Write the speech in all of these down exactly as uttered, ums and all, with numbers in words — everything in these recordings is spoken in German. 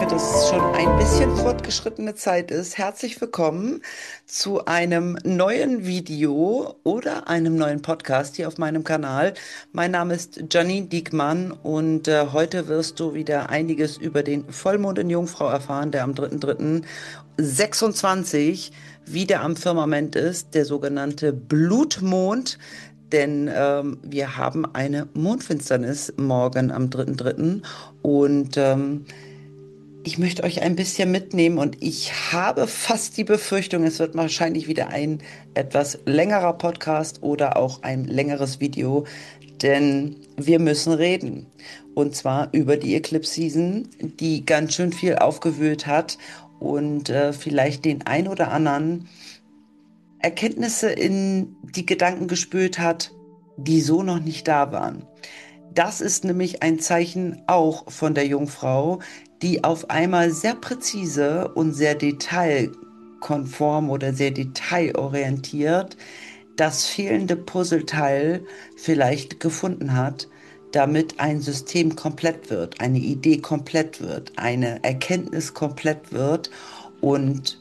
merke, dass es schon ein bisschen fortgeschrittene Zeit ist. Herzlich willkommen zu einem neuen Video oder einem neuen Podcast hier auf meinem Kanal. Mein Name ist Janine Diekmann und äh, heute wirst du wieder einiges über den Vollmond in Jungfrau erfahren, der am dritten dritten sechsundzwanzig wieder am Firmament ist, der sogenannte Blutmond. Denn ähm, wir haben eine Mondfinsternis morgen am dritten dritten und ähm, ich möchte euch ein bisschen mitnehmen und ich habe fast die Befürchtung, es wird wahrscheinlich wieder ein etwas längerer Podcast oder auch ein längeres Video, denn wir müssen reden. Und zwar über die Eclipse Season, die ganz schön viel aufgewühlt hat und äh, vielleicht den ein oder anderen Erkenntnisse in die Gedanken gespült hat, die so noch nicht da waren. Das ist nämlich ein Zeichen auch von der Jungfrau, die auf einmal sehr präzise und sehr detailkonform oder sehr detailorientiert das fehlende Puzzleteil vielleicht gefunden hat, damit ein System komplett wird, eine Idee komplett wird, eine Erkenntnis komplett wird. Und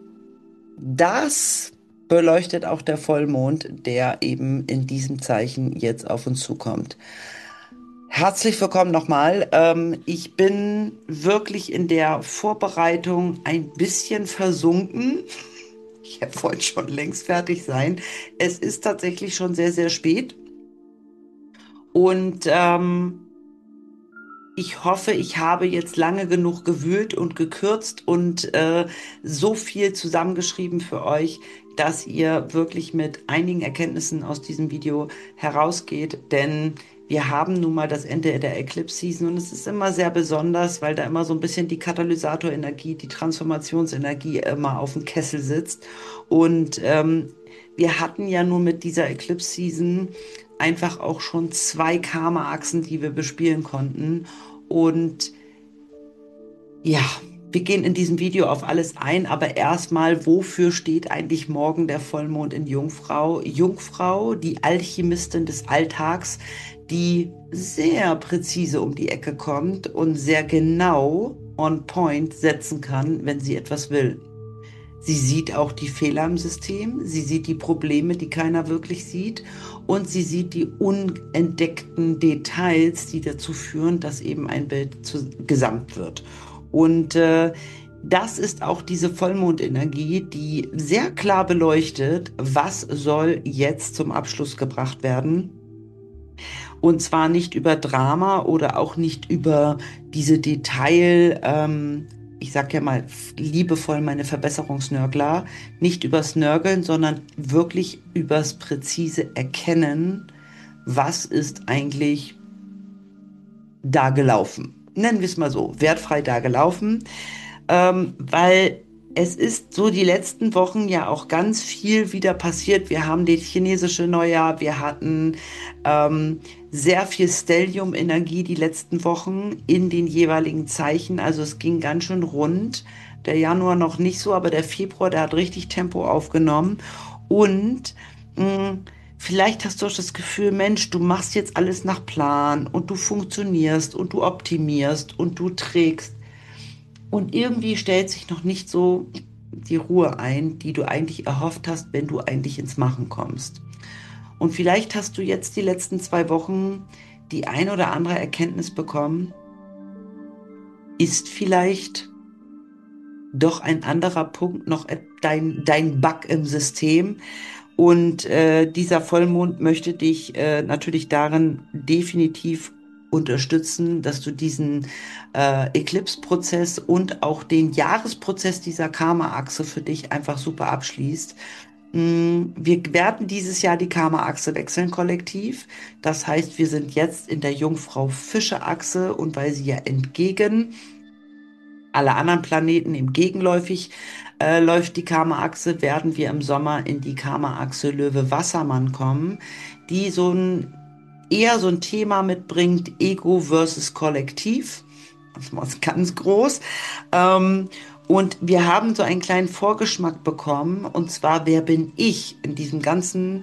das beleuchtet auch der Vollmond, der eben in diesem Zeichen jetzt auf uns zukommt. Herzlich willkommen nochmal. Ähm, ich bin wirklich in der Vorbereitung ein bisschen versunken. Ich wollte schon längst fertig sein. Es ist tatsächlich schon sehr, sehr spät. Und ähm, ich hoffe, ich habe jetzt lange genug gewühlt und gekürzt und äh, so viel zusammengeschrieben für euch, dass ihr wirklich mit einigen Erkenntnissen aus diesem Video herausgeht. Denn wir haben nun mal das Ende der Eclipse Season und es ist immer sehr besonders, weil da immer so ein bisschen die Katalysatorenergie, die Transformationsenergie immer auf dem Kessel sitzt. Und ähm, wir hatten ja nur mit dieser Eclipse Season einfach auch schon zwei Karma-Achsen, die wir bespielen konnten. Und ja, wir gehen in diesem Video auf alles ein, aber erstmal, wofür steht eigentlich morgen der Vollmond in Jungfrau? Jungfrau, die Alchemistin des Alltags, die sehr präzise um die Ecke kommt und sehr genau on point setzen kann, wenn sie etwas will. Sie sieht auch die Fehler im System, sie sieht die Probleme, die keiner wirklich sieht, und sie sieht die unentdeckten Details, die dazu führen, dass eben ein Bild zu, gesamt wird. Und äh, das ist auch diese Vollmondenergie, die sehr klar beleuchtet, was soll jetzt zum Abschluss gebracht werden. Und zwar nicht über Drama oder auch nicht über diese Detail, ähm, ich sag ja mal liebevoll meine Verbesserungsnörgler, nicht übers Nörgeln, sondern wirklich übers präzise Erkennen, was ist eigentlich da gelaufen. Nennen wir es mal so, wertfrei da gelaufen, ähm, weil es ist so die letzten Wochen ja auch ganz viel wieder passiert. Wir haben das chinesische Neujahr, wir hatten ähm, sehr viel Stellium-Energie die letzten Wochen in den jeweiligen Zeichen. Also es ging ganz schön rund. Der Januar noch nicht so, aber der Februar, der hat richtig Tempo aufgenommen. Und mh, vielleicht hast du auch das Gefühl, Mensch, du machst jetzt alles nach Plan und du funktionierst und du optimierst und du trägst. Und irgendwie stellt sich noch nicht so die Ruhe ein, die du eigentlich erhofft hast, wenn du eigentlich ins Machen kommst. Und vielleicht hast du jetzt die letzten zwei Wochen die ein oder andere Erkenntnis bekommen, ist vielleicht doch ein anderer Punkt noch dein, dein Bug im System. Und äh, dieser Vollmond möchte dich äh, natürlich darin definitiv unterstützen, dass du diesen äh, Eclipse-Prozess und auch den Jahresprozess dieser Karma-Achse für dich einfach super abschließt. Mm, Wir werden dieses Jahr die Karma-Achse wechseln kollektiv. Das heißt, wir sind jetzt in der Jungfrau-Fische-Achse und weil sie ja entgegen alle anderen Planeten im gegenläufig äh, läuft die Karma-Achse, werden wir im Sommer in die Karma-Achse Löwe-Wassermann kommen, die so ein eher so ein Thema mitbringt, Ego versus Kollektiv. Das war ganz groß. Ähm, und wir haben so einen kleinen Vorgeschmack bekommen, und zwar, wer bin ich in diesem ganzen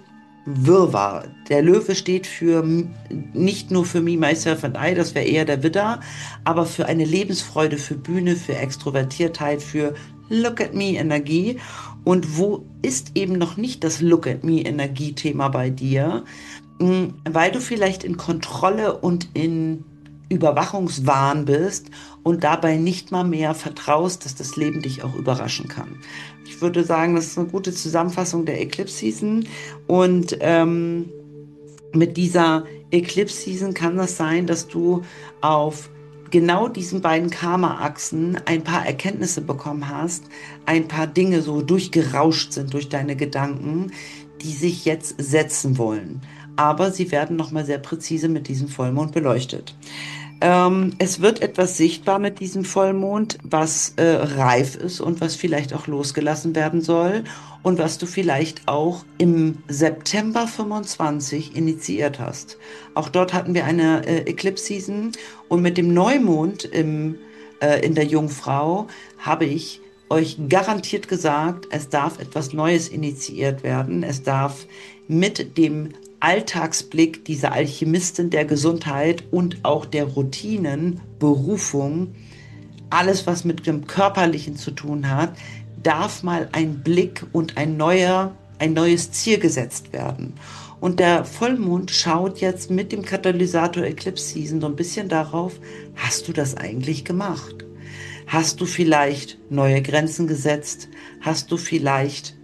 Wirrwarr. Der Löwe steht für m- nicht nur für Me, Myself and I, das wäre eher der Widder, aber für eine Lebensfreude, für Bühne, für Extrovertiertheit, für Look at Me Energie. Und wo ist eben noch nicht das Look at Me Energiethema bei dir? Mm, Weil du vielleicht in Kontrolle und in Überwachungswahn bist und dabei nicht mal mehr vertraust, dass das Leben dich auch überraschen kann. Ich würde sagen, das ist eine gute Zusammenfassung der Eclipse Season. Und ähm, mit dieser Eclipse Season kann es sein, dass du auf genau diesen beiden Karma-Achsen ein paar Erkenntnisse bekommen hast, ein paar Dinge so durchgerauscht sind durch deine Gedanken, die sich jetzt setzen wollen. Aber sie werden nochmal sehr präzise mit diesem Vollmond beleuchtet. Ähm, es wird etwas sichtbar mit diesem Vollmond, was äh, reif ist und was vielleicht auch losgelassen werden soll und was du vielleicht auch im September fünfundzwanzig initiiert hast. Auch dort hatten wir eine äh, Eclipse Season und mit dem Neumond im, äh, in der Jungfrau habe ich euch garantiert gesagt, es darf etwas Neues initiiert werden. Es darf mit dem Alltagsblick dieser Alchemistin der Gesundheit und auch der Routinen, Berufung, alles, was mit dem Körperlichen zu tun hat, darf mal ein Blick und ein neuer, ein neues Ziel gesetzt werden. Und der Vollmond schaut jetzt mit dem Katalysator Eclipse Season so ein bisschen darauf, hast du das eigentlich gemacht? Hast du vielleicht neue Grenzen gesetzt? Hast du vielleicht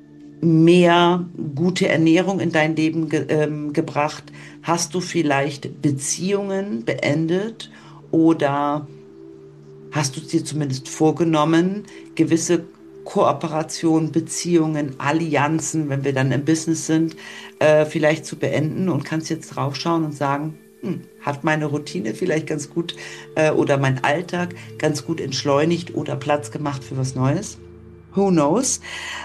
mehr gute Ernährung in dein Leben ge ähm, gebracht? Hast du vielleicht Beziehungen beendet oder hast du es dir zumindest vorgenommen, gewisse Kooperationen, Beziehungen, Allianzen, wenn wir dann im Business sind, äh, vielleicht zu beenden und kannst jetzt draufschauen und sagen, hm, hat meine Routine vielleicht ganz gut äh, oder mein Alltag ganz gut entschleunigt oder Platz gemacht für was Neues? Who knows?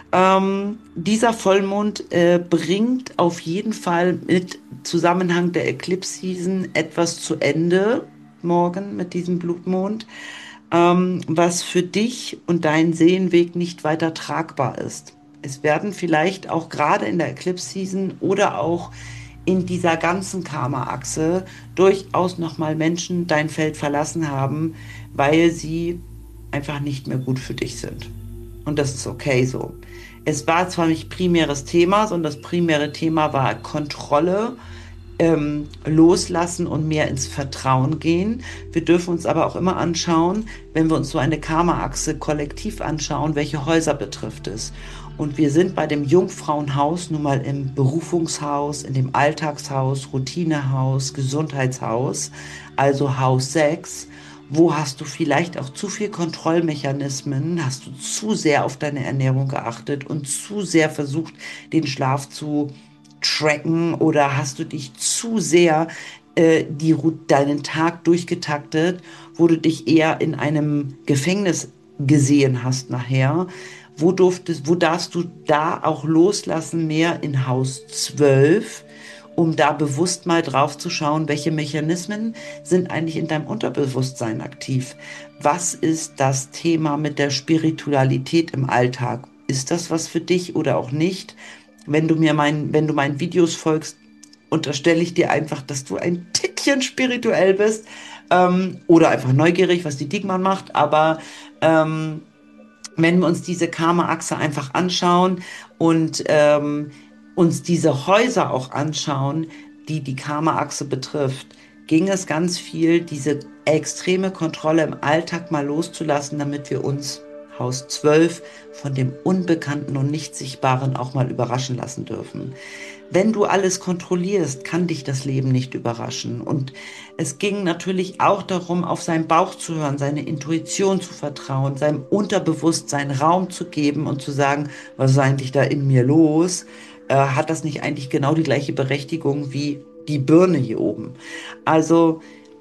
Ähm, dieser Vollmond äh, bringt auf jeden Fall mit Zusammenhang der Eclipse Season etwas zu Ende morgen mit diesem Blutmond, ähm, was für dich und deinen Seelenweg nicht weiter tragbar ist. Es werden vielleicht auch gerade in der Eclipse Season oder auch in dieser ganzen Karma-Achse durchaus nochmal Menschen dein Feld verlassen haben, weil sie einfach nicht mehr gut für dich sind. Und das ist okay so. Es war zwar nicht primäres Thema, sondern das primäre Thema war Kontrolle, ähm, loslassen und mehr ins Vertrauen gehen. Wir dürfen uns aber auch immer anschauen, wenn wir uns so eine Karma-Achse kollektiv anschauen, welche Häuser betrifft es. Und wir sind bei dem Jungfrauenhaus nun mal im Berufungshaus, in dem Alltagshaus, Routinehaus, Gesundheitshaus, also Haus sechs. Wo hast du vielleicht auch zu viel Kontrollmechanismen? Hast du zu sehr auf deine Ernährung geachtet und zu sehr versucht, den Schlaf zu tracken oder hast du dich zu sehr äh, die, deinen Tag durchgetaktet, wo du dich eher in einem Gefängnis gesehen hast nachher? Wo durftest, wo darfst du da auch loslassen, mehr in Haus zwölf, um da bewusst mal drauf zu schauen, welche Mechanismen sind eigentlich in deinem Unterbewusstsein aktiv? Was ist das Thema mit der Spiritualität im Alltag? Ist das was für dich oder auch nicht? Wenn du mir mein, wenn du meinen Videos folgst, unterstelle ich dir einfach, dass du ein Tickchen spirituell bist, ähm, oder einfach neugierig, was die Diekmann macht. Aber ähm, wenn wir uns diese Karma-Achse einfach anschauen und ähm, uns diese Häuser auch anschauen, die die Karma-Achse betrifft, ging es ganz viel, diese extreme Kontrolle im Alltag mal loszulassen, damit wir uns Haus zwölf von dem Unbekannten und Nicht-Sichtbaren auch mal überraschen lassen dürfen. Wenn du alles kontrollierst, kann dich das Leben nicht überraschen. Und es ging natürlich auch darum, auf seinen Bauch zu hören, seine Intuition zu vertrauen, seinem Unterbewusstsein Raum zu geben und zu sagen, was ist eigentlich da in mir los? Äh, hat das nicht eigentlich genau die gleiche Berechtigung wie die Birne hier oben? Also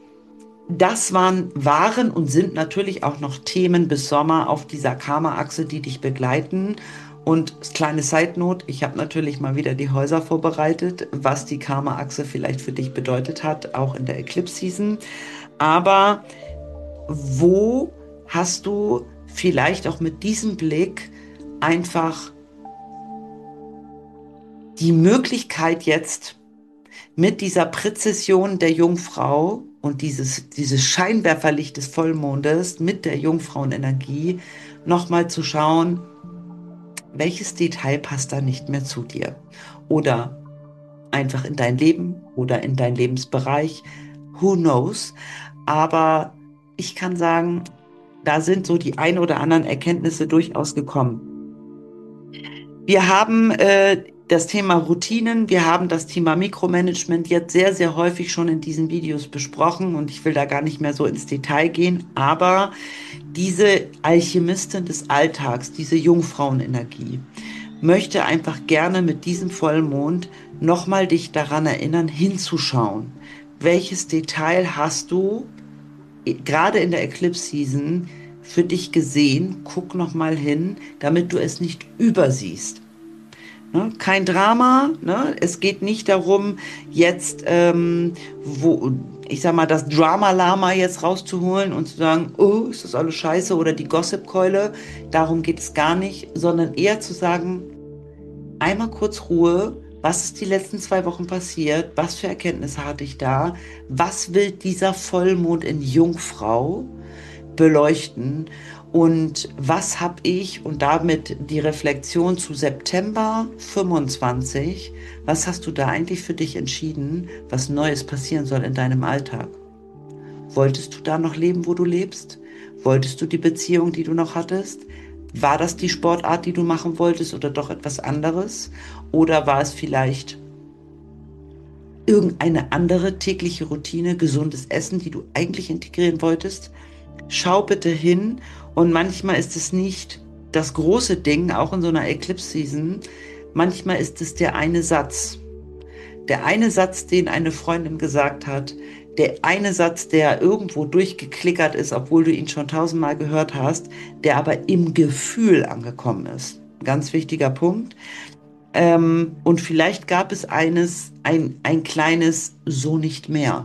das waren, waren und sind natürlich auch noch Themen bis Sommer auf dieser Karma-Achse, die dich begleiten. Und kleine Side Note, ich habe natürlich mal wieder die Häuser vorbereitet, was die Karma-Achse vielleicht für dich bedeutet hat, auch in der Eclipse Season. Aber wo hast du vielleicht auch mit diesem Blick einfach die Möglichkeit jetzt mit dieser Präzision der Jungfrau und dieses, dieses Scheinwerferlicht des Vollmondes mit der Jungfrauenenergie nochmal zu schauen, welches Detail passt da nicht mehr zu dir oder einfach in dein Leben oder in dein Lebensbereich, who knows, aber ich kann sagen, da sind so die ein oder anderen Erkenntnisse durchaus gekommen. Wir haben äh, das Thema Routinen, wir haben das Thema Mikromanagement jetzt sehr, sehr häufig schon in diesen Videos besprochen und ich will da gar nicht mehr so ins Detail gehen, aber diese Alchemistin des Alltags, diese Jungfrauenenergie, möchte einfach gerne mit diesem Vollmond nochmal dich daran erinnern, hinzuschauen. Welches Detail hast du gerade in der Eclipse Season für dich gesehen? Guck nochmal hin, damit du es nicht übersiehst. Ne? Kein Drama, ne? Es geht nicht darum, jetzt, ähm, wo, ich sag mal, das Drama-Lama jetzt rauszuholen und zu sagen, oh, ist das alles scheiße oder die Gossip-Keule. Darum geht es gar nicht, sondern eher zu sagen, einmal kurz Ruhe. Was ist die letzten zwei Wochen passiert? Was für Erkenntnisse hatte ich da? Was will dieser Vollmond in Jungfrau beleuchten? Und was habe ich, und damit die Reflexion zu September fünfundzwanzig, was hast du da eigentlich für dich entschieden, was Neues passieren soll in deinem Alltag? Wolltest du da noch leben, wo du lebst? Wolltest du die Beziehung, die du noch hattest? War das die Sportart, die du machen wolltest oder doch etwas anderes? Oder war es vielleicht irgendeine andere tägliche Routine, gesundes Essen, die du eigentlich integrieren wolltest? Schau bitte hin und manchmal ist es nicht das große Ding, auch in so einer Eclipse-Season. Manchmal ist es der eine Satz. Der eine Satz, den eine Freundin gesagt hat, der eine Satz, der irgendwo durchgeklickert ist, obwohl du ihn schon tausendmal gehört hast, der aber im Gefühl angekommen ist. Ganz wichtiger Punkt. Ähm, und vielleicht gab es eines, ein, ein kleines so nicht mehr.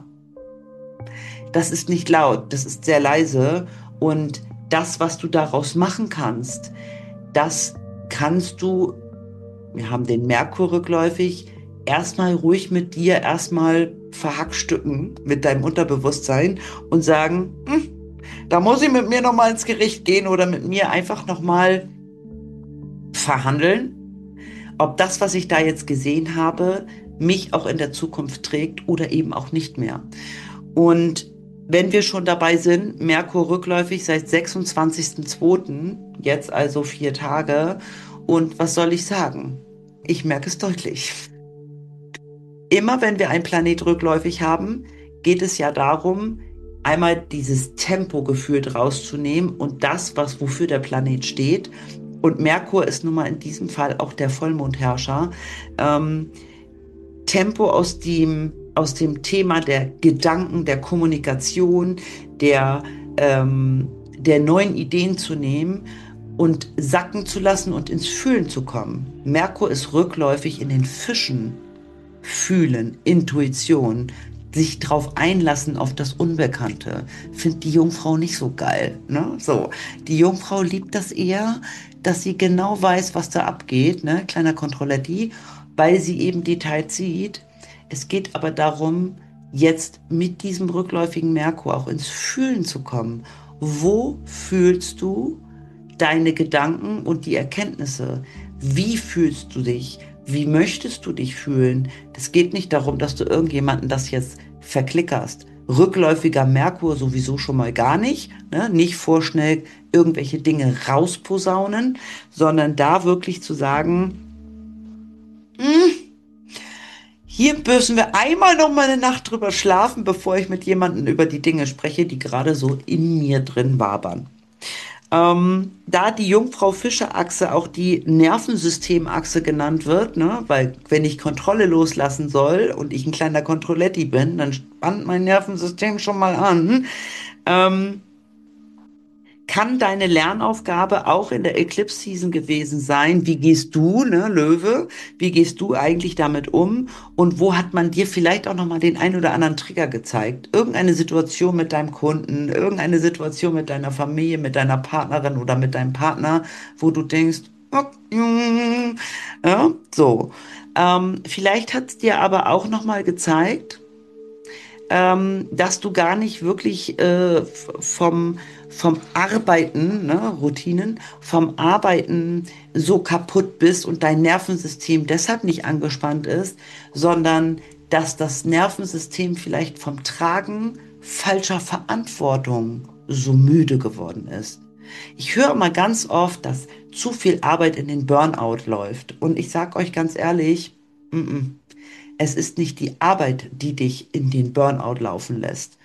Das ist nicht laut, das ist sehr leise und das, was du daraus machen kannst, das kannst du, wir haben den Merkur rückläufig, erstmal ruhig mit dir erstmal verhackstücken mit deinem Unterbewusstsein und sagen, hm, da muss ich mit mir nochmal ins Gericht gehen oder mit mir einfach nochmal verhandeln, ob das, was ich da jetzt gesehen habe, mich auch in der Zukunft trägt oder eben auch nicht mehr. Und wenn wir schon dabei sind, Merkur rückläufig seit sechsundzwanzigsten zweiten, jetzt also vier Tage. Und was soll ich sagen? Ich merke es deutlich. Immer wenn wir einen Planet rückläufig haben, geht es ja darum, einmal dieses Tempo gefühlt rauszunehmen und das, was wofür der Planet steht. Und Merkur ist nun mal in diesem Fall auch der Vollmondherrscher. Ähm, Tempo aus dem, aus dem Thema der Gedanken, der Kommunikation, der, ähm, der neuen Ideen zu nehmen und sacken zu lassen und ins Fühlen zu kommen. Merkur ist rückläufig in den Fischen. Fühlen, Intuition, sich drauf einlassen auf das Unbekannte, findet die Jungfrau nicht so geil. Ne? So, die Jungfrau liebt das eher, dass sie genau weiß, was da abgeht, ne? Kleiner Kontrolletti, weil sie eben Details sieht. Es geht aber darum, jetzt mit diesem rückläufigen Merkur auch ins Fühlen zu kommen. Wo fühlst du deine Gedanken und die Erkenntnisse? Wie fühlst du dich? Wie möchtest du dich fühlen? Es geht nicht darum, dass du irgendjemanden das jetzt verklickerst. Rückläufiger Merkur sowieso schon mal gar nicht. Ne? Nicht vorschnell irgendwelche Dinge rausposaunen, sondern da wirklich zu sagen, hm, hier müssen wir einmal noch mal eine Nacht drüber schlafen, bevor ich mit jemandem über die Dinge spreche, die gerade so in mir drin wabern. Ähm, da die Jungfrau-Fische-Achse auch die Nervensystemachse genannt wird, ne? Weil wenn ich Kontrolle loslassen soll und ich ein kleiner Kontrolletti bin, dann spannt mein Nervensystem schon mal an. Ähm, kann deine Lernaufgabe auch in der Eclipse Season gewesen sein? Wie gehst du, ne, Löwe? Wie gehst du eigentlich damit um? Und wo hat man dir vielleicht auch nochmal den ein oder anderen Trigger gezeigt? Irgendeine Situation mit deinem Kunden, irgendeine Situation mit deiner Familie, mit deiner Partnerin oder mit deinem Partner, wo du denkst, Ja, so. Ähm, vielleicht hat es dir aber auch nochmal gezeigt, ähm, dass du gar nicht wirklich äh, f- vom, vom Arbeiten, ne, Routinen, vom Arbeiten so kaputt bist und dein Nervensystem deshalb nicht angespannt ist, sondern dass das Nervensystem vielleicht vom Tragen falscher Verantwortung so müde geworden ist. Ich höre mal ganz oft, dass zu viel Arbeit in den Burnout läuft. Und ich sage euch ganz ehrlich, mm -mm. Es ist nicht die Arbeit, die dich in den Burnout laufen lässt.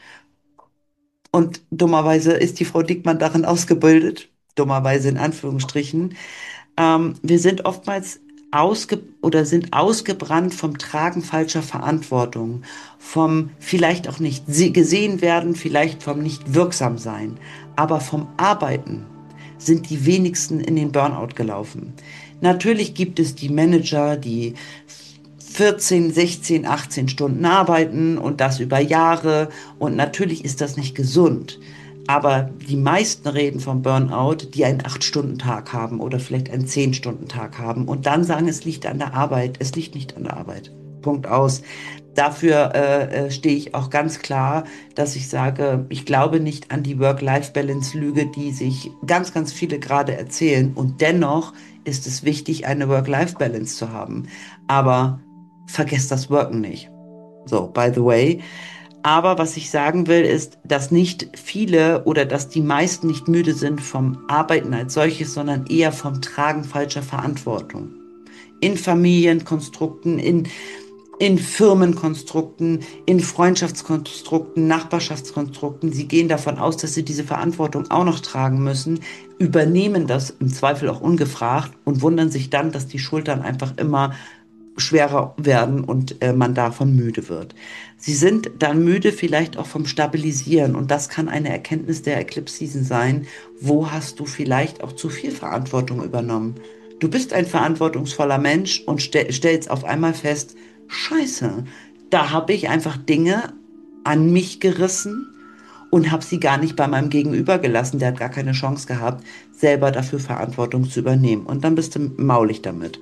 Und dummerweise ist die Frau Diekmann darin ausgebildet, dummerweise in Anführungsstrichen. Ähm, wir sind oftmals ausge oder sind ausgebrannt vom Tragen falscher Verantwortung, vom vielleicht auch nicht gesehen werden, vielleicht vom nicht wirksam sein, aber vom Arbeiten sind die wenigsten in den Burnout gelaufen. Natürlich gibt es die Manager, die vierzehn, sechzehn, achtzehn Stunden arbeiten und das über Jahre. Und natürlich ist das nicht gesund. Aber die meisten reden vom Burnout, die einen acht Stunden Tag haben oder vielleicht einen zehn Stunden Tag haben und dann sagen, es liegt an der Arbeit. Es liegt nicht an der Arbeit. Punkt aus. Dafür äh, äh, stehe ich auch ganz klar, dass ich sage, ich glaube nicht an die Work-Life-Balance-Lüge, die sich ganz, ganz viele gerade erzählen. Und dennoch ist es wichtig, eine Work-Life-Balance zu haben. Aber vergesst das Worken nicht. So, by the way. Aber was ich sagen will, ist, dass nicht viele oder dass die meisten nicht müde sind vom Arbeiten als solches, sondern eher vom Tragen falscher Verantwortung. In Familienkonstrukten, in, in Firmenkonstrukten, in Freundschaftskonstrukten, Nachbarschaftskonstrukten. Sie gehen davon aus, dass sie diese Verantwortung auch noch tragen müssen, übernehmen das im Zweifel auch ungefragt und wundern sich dann, dass die Schultern einfach immer schwerer werden und äh, man davon müde wird. Sie sind dann müde vielleicht auch vom Stabilisieren und das kann eine Erkenntnis der Eclipse Season sein. Wo hast du vielleicht auch zu viel Verantwortung übernommen? Du bist ein verantwortungsvoller Mensch und stell, stellst auf einmal fest, Scheiße, da habe ich einfach Dinge an mich gerissen und habe sie gar nicht bei meinem Gegenüber gelassen. Der hat gar keine Chance gehabt, selber dafür Verantwortung zu übernehmen. Und dann bist du maulig damit.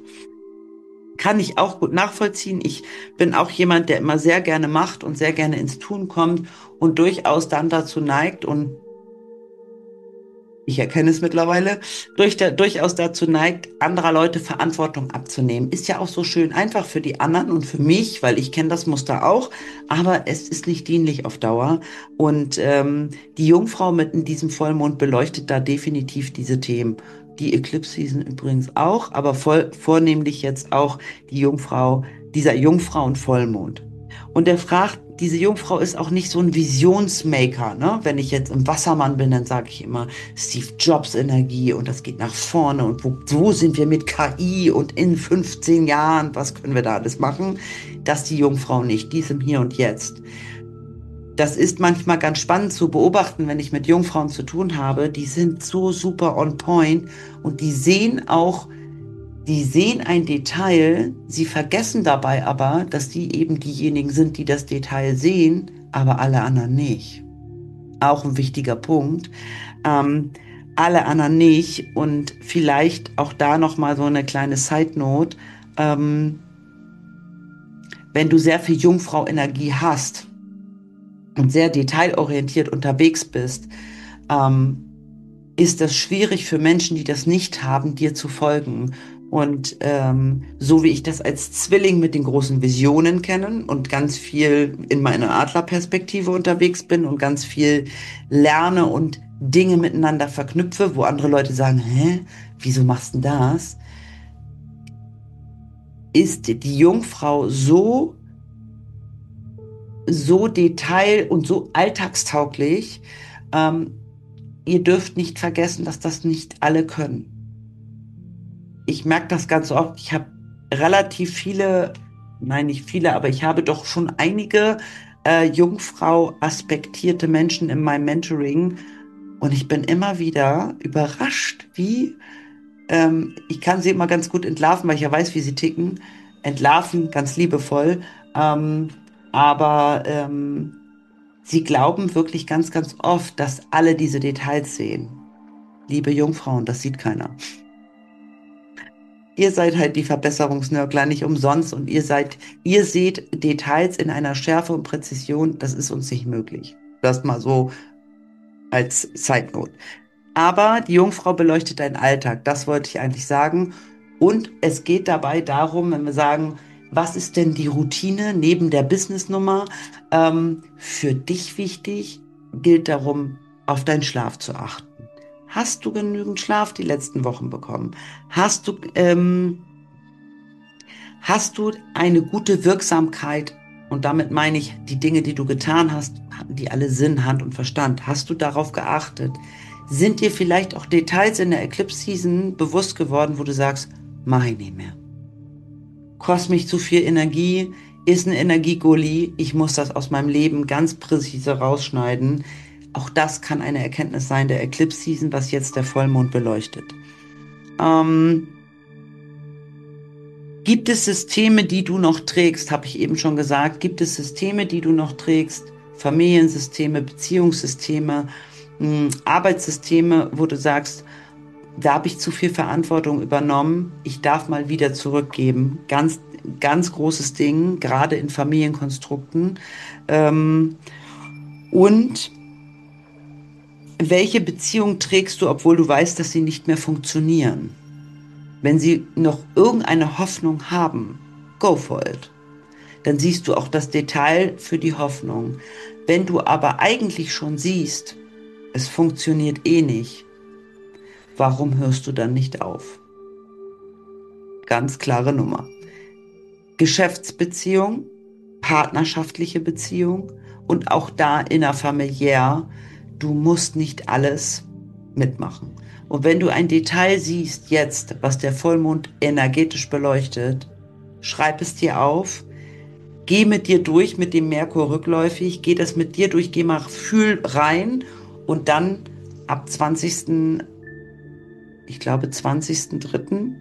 Kann ich auch gut nachvollziehen. Ich bin auch jemand, der immer sehr gerne macht und sehr gerne ins Tun kommt und durchaus dann dazu neigt und ich erkenne es mittlerweile, durch der, durchaus dazu neigt, anderer Leute Verantwortung abzunehmen. Ist ja auch so schön einfach für die anderen und für mich, weil ich kenne das Muster auch, aber es ist nicht dienlich auf Dauer. Und ähm, die Jungfrau mit in diesem Vollmond beleuchtet da definitiv diese Themen. Die Eclipse Season übrigens auch, aber voll, vornehmlich jetzt auch die Jungfrau, dieser Jungfrau und Vollmond. Und er fragt, diese Jungfrau ist auch nicht so ein Visionsmaker, ne? Wenn ich jetzt im Wassermann bin, dann sage ich immer Steve Jobs Energie und das geht nach vorne und wo, wo sind wir mit K I und in fünfzehn Jahren, was können wir da alles machen? Das ist die Jungfrau nicht, die ist im Hier und Jetzt. Das ist manchmal ganz spannend zu beobachten, wenn ich mit Jungfrauen zu tun habe. Die sind so super on point und die sehen auch die sehen ein Detail, sie vergessen dabei aber, dass die eben diejenigen sind, die das Detail sehen, aber alle anderen nicht. Auch ein wichtiger Punkt. Ähm, alle anderen nicht. Und vielleicht auch da nochmal so eine kleine Side Note. Ähm, wenn du sehr viel Jungfrau-Energie hast und sehr detailorientiert unterwegs bist, ähm, ist das schwierig für Menschen, die das nicht haben, dir zu folgen. Und ähm, so wie ich das als Zwilling mit den großen Visionen kenne und ganz viel in meiner Adlerperspektive unterwegs bin und ganz viel lerne und Dinge miteinander verknüpfe, wo andere Leute sagen, hä, wieso machst du das? Ist die Jungfrau so, so detail- und so alltagstauglich, ähm, ihr dürft nicht vergessen, dass das nicht alle können. Ich merke das ganz oft. Ich habe relativ viele, nein, nicht viele, aber ich habe doch schon einige äh, Jungfrau aspektierte Menschen in meinem Mentoring und ich bin immer wieder überrascht, wie ähm, ich kann sie immer ganz gut entlarven, weil ich ja weiß, wie sie ticken. Entlarven, ganz liebevoll. Ähm, aber ähm, sie glauben wirklich ganz, ganz oft, dass alle diese Details sehen. Liebe Jungfrauen, das sieht keiner. Ihr seid halt die Verbesserungsnörgler nicht umsonst und ihr seid, ihr seht Details in einer Schärfe und Präzision, das ist uns nicht möglich. Das mal so als Side Note. Aber die Jungfrau beleuchtet deinen Alltag, das wollte ich eigentlich sagen. Und es geht dabei darum, wenn wir sagen, was ist denn die Routine neben der Businessnummer ähm, für dich wichtig, gilt darum, auf deinen Schlaf zu achten. Hast du genügend Schlaf die letzten Wochen bekommen? Hast du, ähm, hast du eine gute Wirksamkeit? Und damit meine ich die Dinge, die du getan hast, die alle Sinn, Hand und Verstand. Hast du darauf geachtet? Sind dir vielleicht auch Details in der Eclipse Season bewusst geworden, wo du sagst, mach ich nicht mehr. Kostet mich zu viel Energie, ist ein Energiegully, ich muss das aus meinem Leben ganz präzise rausschneiden. Auch das kann eine Erkenntnis sein der Eclipse Season, was jetzt der Vollmond beleuchtet. Ähm, gibt es Systeme, die du noch trägst? Habe ich eben schon gesagt. Gibt es Systeme, die du noch trägst? Familiensysteme, Beziehungssysteme, mh, Arbeitssysteme, wo du sagst, da habe ich zu viel Verantwortung übernommen. Ich darf mal wieder zurückgeben. Ganz, ganz großes Ding, gerade in Familienkonstrukten. Ähm, und welche Beziehung trägst du, obwohl du weißt, dass sie nicht mehr funktionieren? Wenn sie noch irgendeine Hoffnung haben, go for it. Dann siehst du auch das Detail für die Hoffnung. Wenn du aber eigentlich schon siehst, es funktioniert eh nicht, warum hörst du dann nicht auf? Ganz klare Nummer. Geschäftsbeziehung, partnerschaftliche Beziehung und auch da innerfamiliär, du musst nicht alles mitmachen. Und wenn du ein Detail siehst jetzt, was der Vollmond energetisch beleuchtet, schreib es dir auf, geh mit dir durch mit dem Merkur rückläufig, geh das mit dir durch, geh mal, fühl rein und dann ab zwanzigsten ich glaube zwanzigsten dritten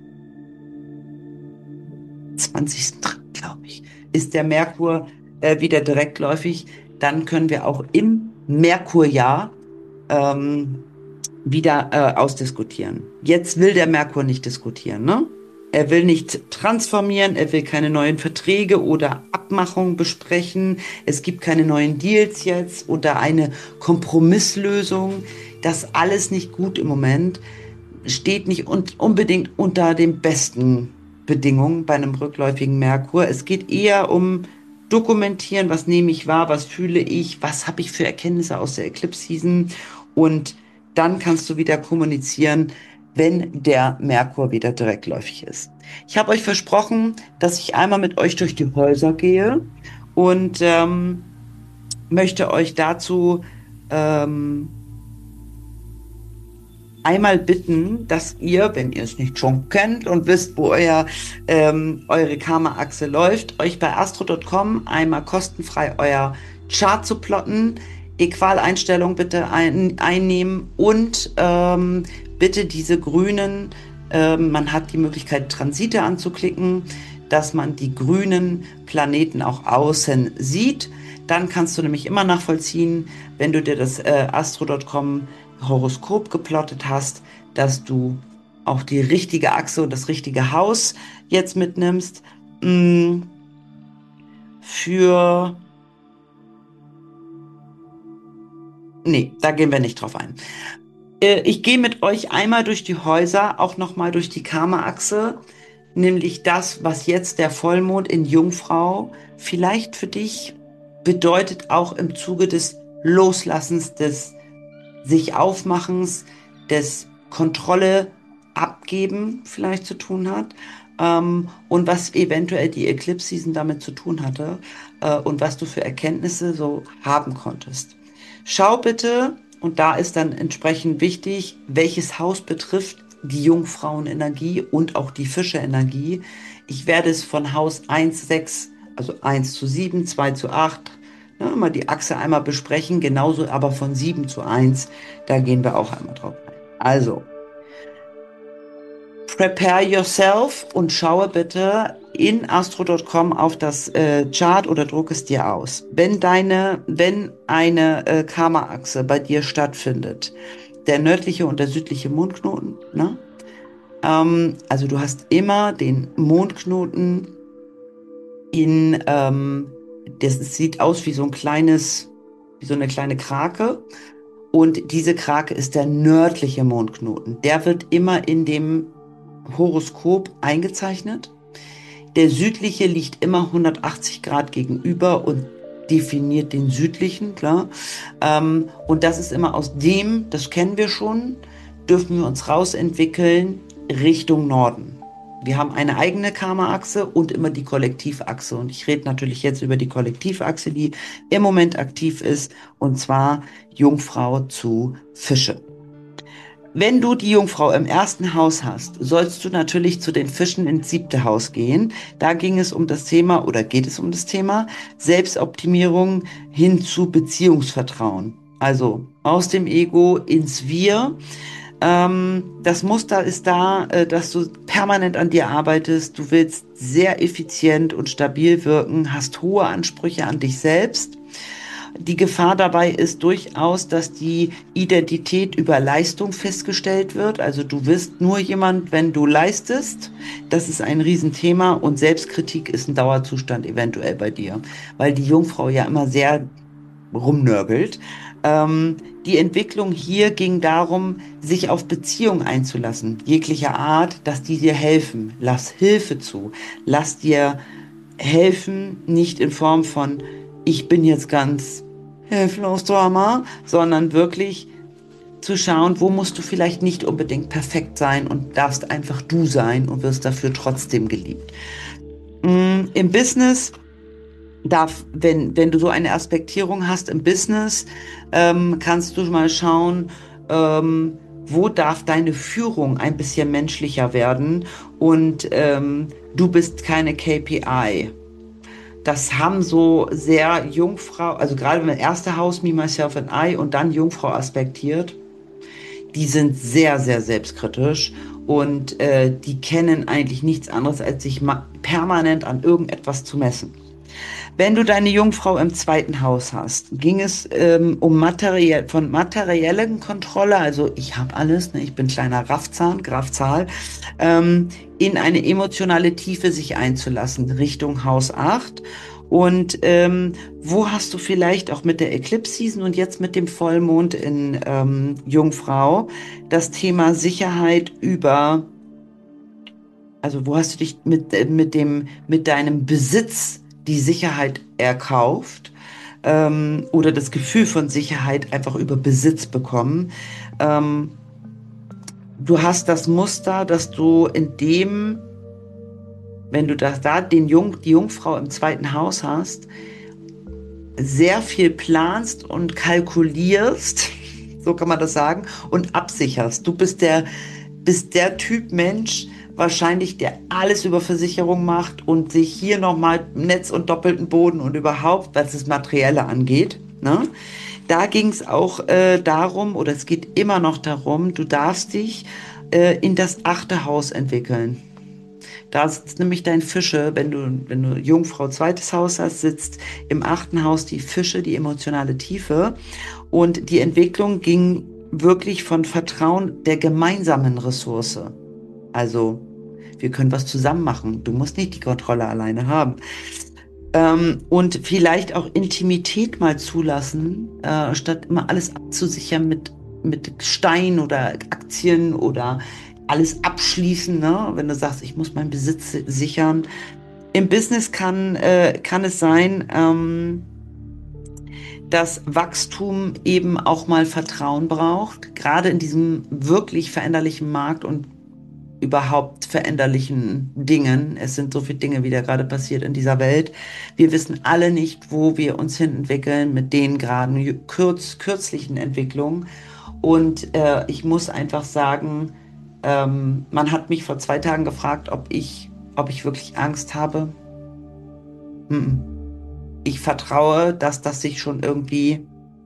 zwanzigsten dritten glaube ich, ist der Merkur äh, wieder direktläufig. Dann können wir auch im Merkurjahr ähm, wieder äh, ausdiskutieren. Jetzt will der Merkur nicht diskutieren, ne? Er will nicht transformieren, er will keine neuen Verträge oder Abmachungen besprechen. Es gibt keine neuen Deals jetzt oder eine Kompromisslösung. Das alles nicht gut im Moment. Steht nicht un unbedingt unter den besten Bedingungen bei einem rückläufigen Merkur. Es geht eher um dokumentieren, was nehme ich wahr, was fühle ich, was habe ich für Erkenntnisse aus der Eclipse Season und dann kannst du wieder kommunizieren, wenn der Merkur wieder direktläufig ist. Ich habe euch versprochen, dass ich einmal mit euch durch die Häuser gehe und ähm, möchte euch dazu ähm, einmal bitten, dass ihr, wenn ihr es nicht schon kennt und wisst, wo euer, ähm, eure Karma-Achse läuft, euch bei astro Punkt com einmal kostenfrei euer Chart zu plotten, Äqualeinstellung bitte ein, einnehmen und ähm, bitte diese grünen, ähm, man hat die Möglichkeit Transite anzuklicken, dass man die grünen Planeten auch außen sieht. Dann kannst du nämlich immer nachvollziehen, wenn du dir das äh, astro Punkt com Horoskop geplottet hast, dass du auch die richtige Achse und das richtige Haus jetzt mitnimmst. Mh, für... Nee, da gehen wir nicht drauf ein. Äh, ich gehe mit euch einmal durch die Häuser, auch nochmal durch die Karma-Achse, nämlich das, was jetzt der Vollmond in Jungfrau vielleicht für dich bedeutet, auch im Zuge des Loslassens, des sich Aufmachens, des Kontrolle abgeben vielleicht zu tun hat ähm, und was eventuell die Eclipse Season damit zu tun hatte äh, und was du für Erkenntnisse so haben konntest. Schau bitte, und da ist dann entsprechend wichtig, welches Haus betrifft die Jungfrauenenergie und auch die Fische-Energie. Ich werde es von Haus eins, sechs, also eins zu sieben, zwei zu acht, ja, mal die Achse einmal besprechen, genauso aber von sieben zu eins, da gehen wir auch einmal drauf ein. Also, prepare yourself und schaue bitte in astro Punkt com auf das äh, Chart oder druck es dir aus. Wenn deine, wenn eine äh, Karma-Achse bei dir stattfindet, der nördliche und der südliche Mondknoten, ne? Ähm, also du hast immer den Mondknoten in, ähm, das sieht aus wie so ein kleines, wie so eine kleine Krake. Und diese Krake ist der nördliche Mondknoten. Der wird immer in dem Horoskop eingezeichnet. Der südliche liegt immer hundertachtzig Grad gegenüber und definiert den südlichen, klar. Ähm, und das ist immer aus dem, das kennen wir schon, dürfen wir uns rausentwickeln Richtung Norden. Wir haben eine eigene Karma-Achse und immer die Kollektivachse. Und ich rede natürlich jetzt über die Kollektivachse, die im Moment aktiv ist, und zwar Jungfrau zu Fische. Wenn du die Jungfrau im ersten Haus hast, sollst du natürlich zu den Fischen ins siebte Haus gehen. Da ging es um das Thema oder geht es um das Thema Selbstoptimierung hin zu Beziehungsvertrauen. Also aus dem Ego ins Wir. Ähm, das Muster ist da, äh, dass du permanent an dir arbeitest. Du willst sehr effizient und stabil wirken, hast hohe Ansprüche an dich selbst. Die Gefahr dabei ist durchaus, dass die Identität über Leistung festgestellt wird. Also du wirst nur jemand, wenn du leistest. Das ist ein Riesenthema und Selbstkritik ist ein Dauerzustand eventuell bei dir, weil die Jungfrau ja immer sehr rumnörgelt. Ähm, die Entwicklung hier ging darum, sich auf Beziehungen einzulassen, jeglicher Art, dass die dir helfen. Lass Hilfe zu. Lass dir helfen, nicht in Form von, ich bin jetzt ganz hilflos Drama, sondern wirklich zu schauen, wo musst du vielleicht nicht unbedingt perfekt sein und darfst einfach du sein und wirst dafür trotzdem geliebt. Mm, Im Business darf, wenn, wenn du so eine Aspektierung hast im Business, ähm, kannst du mal schauen, ähm, wo darf deine Führung ein bisschen menschlicher werden und ähm, du bist keine K P I. Das haben so sehr Jungfrau, also gerade wenn erste Haus, Me, Myself and I und dann Jungfrau aspektiert, die sind sehr, sehr selbstkritisch und äh, die kennen eigentlich nichts anderes, als sich permanent an irgendetwas zu messen. Wenn du deine Jungfrau im zweiten Haus hast, ging es ähm, um materiell, von materiellen Kontrolle, also ich habe alles, ne, ich bin kleiner Raffzahn, Graffzahl, ähm, in eine emotionale Tiefe sich einzulassen, Richtung Haus acht. Und ähm, wo hast du vielleicht auch mit der Eclipse Season und jetzt mit dem Vollmond in ähm, Jungfrau das Thema Sicherheit über, also wo hast du dich mit, äh, mit dem, mit deinem Besitz die Sicherheit erkauft ähm, oder das Gefühl von Sicherheit einfach über Besitz bekommen? Ähm, du hast das Muster, dass du in dem, wenn du das da den Jung, die Jungfrau im zweiten Haus hast, sehr viel planst und kalkulierst, so kann man das sagen, und absicherst. Du bist der, bist der Typ Mensch, wahrscheinlich, der alles über Versicherung macht und sich hier nochmal Netz und doppelten Boden und überhaupt, was das Materielle angeht. Ne? Da ging es auch äh, darum, oder es geht immer noch darum, du darfst dich äh, in das achte Haus entwickeln. Da sitzt nämlich dein Fische, wenn du, wenn du Jungfrau zweites Haus hast, sitzt im achten Haus die Fische, die emotionale Tiefe. Und die Entwicklung ging wirklich von Vertrauen der gemeinsamen Ressource. Also, wir können was zusammen machen. Du musst nicht die Kontrolle alleine haben. Ähm, und vielleicht auch Intimität mal zulassen, äh, statt immer alles abzusichern mit, mit Stein oder Aktien oder alles abschließen, ne? Wenn du sagst, ich muss meinen Besitz si- sichern. Im Business kann, äh, kann es sein, ähm, dass Wachstum eben auch mal Vertrauen braucht, gerade in diesem wirklich veränderlichen Markt und überhaupt veränderlichen Dingen. Es sind so viele Dinge wieder gerade passiert in dieser Welt. Wir wissen alle nicht, wo wir uns hin entwickeln mit den gerade kürz, kürzlichen Entwicklungen. Und äh, ich muss einfach sagen, ähm, man hat mich vor zwei Tagen gefragt, ob ich, ob ich wirklich Angst habe. Mm-mm. Ich vertraue, dass das sich schon irgendwie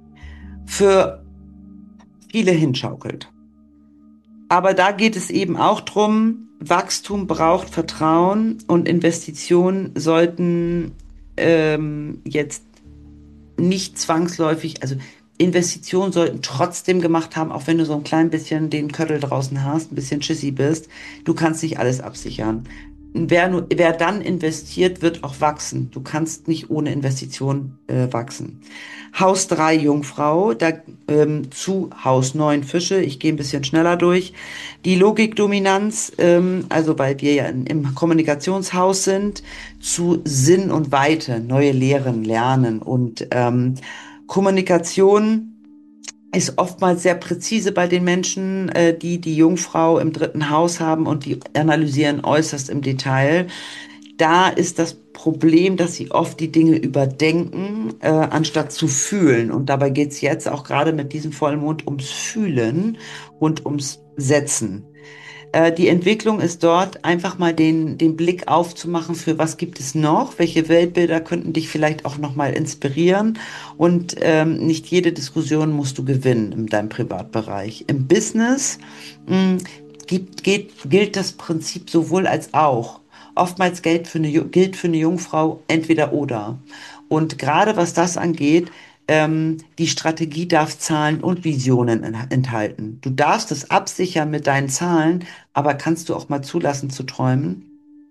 für viele hinschaukelt. Aber da geht es eben auch drum, Wachstum braucht Vertrauen und Investitionen sollten ähm, jetzt nicht zwangsläufig, also Investitionen sollten trotzdem gemacht haben, auch wenn du so ein klein bisschen den Köttel draußen hast, ein bisschen schissy bist. Du kannst nicht alles absichern. Wer, nur, wer dann investiert, wird auch wachsen. Du kannst nicht ohne Investition äh, wachsen. Haus drei Jungfrau, da, ähm, zu Haus neun Fische. Ich gehe ein bisschen schneller durch. Die Logikdominanz, ähm, also weil wir ja in, im Kommunikationshaus sind, zu Sinn und Weite, neue Lehren, Lernen und ähm, Kommunikation ist oftmals sehr präzise bei den Menschen, äh, die die Jungfrau im dritten Haus haben und die analysieren äußerst im Detail. Da ist das Problem, dass sie oft die Dinge überdenken, äh, anstatt zu fühlen. Und dabei geht's jetzt auch gerade mit diesem Vollmond ums Fühlen und ums Setzen. Äh, die Entwicklung ist dort einfach mal den, den Blick aufzumachen für was gibt es noch, welche Weltbilder könnten dich vielleicht auch noch mal inspirieren und ähm, nicht jede Diskussion musst du gewinnen in deinem Privatbereich. Im Business mh, gibt, geht, gilt das Prinzip sowohl als auch. Oftmals gilt für eine, Ju- gilt für eine Jungfrau entweder oder. Und gerade was das angeht, ähm, die Strategie darf Zahlen und Visionen en- enthalten. Du darfst es absichern mit deinen Zahlen, aber kannst du auch mal zulassen zu träumen?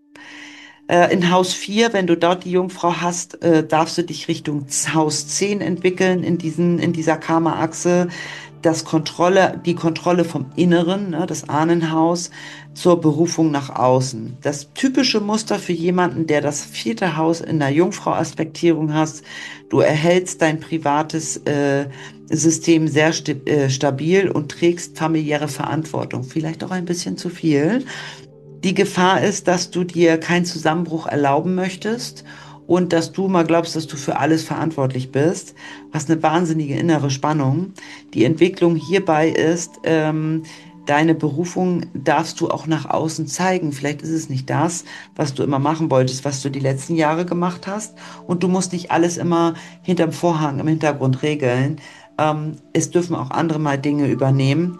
Äh, in Haus vier, wenn du dort die Jungfrau hast, äh, darfst du dich Richtung Haus zehn entwickeln in diesen, in dieser Karma-Achse. Das Kontrolle, die Kontrolle vom Inneren, ne, das Ahnenhaus, zur Berufung nach außen. Das typische Muster für jemanden, der das vierte Haus in der Jungfrau-Aspektierung hast, du erhältst dein privates äh, System sehr sti äh, stabil und trägst familiäre Verantwortung. Vielleicht auch ein bisschen zu viel. Die Gefahr ist, dass du dir keinen Zusammenbruch erlauben möchtest und dass du mal glaubst, dass du für alles verantwortlich bist. Hast eine wahnsinnige innere Spannung. Die Entwicklung hierbei ist, ähm, deine Berufung darfst du auch nach außen zeigen. Vielleicht ist es nicht das, was du immer machen wolltest, was du die letzten Jahre gemacht hast. Und du musst nicht alles immer hinterm Vorhang im Hintergrund regeln. Ähm, es dürfen auch andere mal Dinge übernehmen.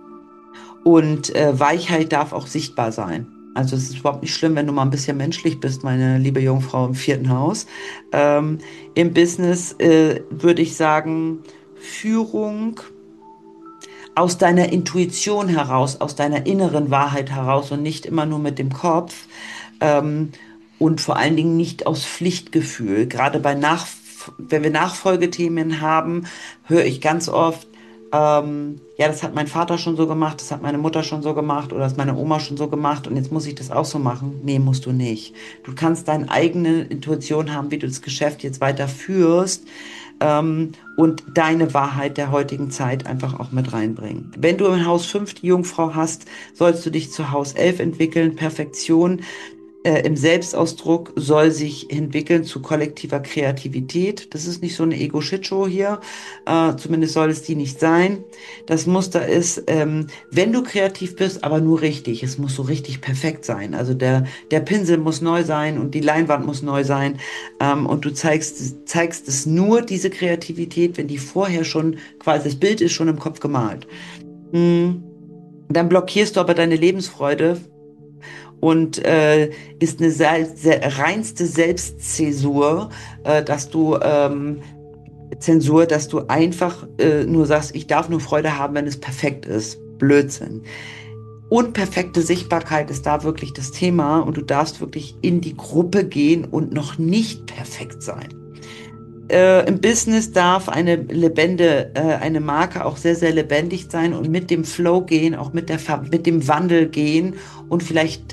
Und äh, Weichheit darf auch sichtbar sein. Also es ist überhaupt nicht schlimm, wenn du mal ein bisschen menschlich bist, meine liebe Jungfrau im vierten Haus. Ähm, Im Business äh, würde ich sagen, Führung aus deiner Intuition heraus, aus deiner inneren Wahrheit heraus und nicht immer nur mit dem Kopf. Ähm, und vor allen Dingen nicht aus Pflichtgefühl. Gerade bei Nach wenn wir Nachfolgethemen haben, höre ich ganz oft, ähm, ja, das hat mein Vater schon so gemacht, das hat meine Mutter schon so gemacht oder das hat meine Oma schon so gemacht und jetzt muss ich das auch so machen. Nee, musst du nicht. Du kannst deine eigene Intuition haben, wie du das Geschäft jetzt weiter führst, ähm, und deine Wahrheit der heutigen Zeit einfach auch mit reinbringen. Wenn du in Haus fünf die Jungfrau hast, sollst du dich zu Haus elf entwickeln. Perfektion äh, im Selbstausdruck soll sich entwickeln zu kollektiver Kreativität. Das ist nicht so eine Ego-Shit-Show hier. Äh, zumindest soll es die nicht sein. Das Muster ist, ähm, wenn du kreativ bist, aber nur richtig. Es muss so richtig perfekt sein. Also der, der Pinsel muss neu sein und die Leinwand muss neu sein. Ähm, und du zeigst, zeigst es nur, diese Kreativität, wenn die vorher schon, quasi das Bild ist schon im Kopf gemalt. Hm. Dann blockierst du aber deine Lebensfreude und äh, ist eine sehr, sehr reinste Selbstzäsur, äh, dass du ähm, Zensur, dass du einfach äh, nur sagst, ich darf nur Freude haben, wenn es perfekt ist. Blödsinn. Unperfekte Sichtbarkeit ist da wirklich das Thema und du darfst wirklich in die Gruppe gehen und noch nicht perfekt sein. Äh, im Business darf eine Lebende, äh, eine Marke auch sehr, sehr lebendig sein und mit dem Flow gehen, auch mit der, Ver mit dem Wandel gehen und vielleicht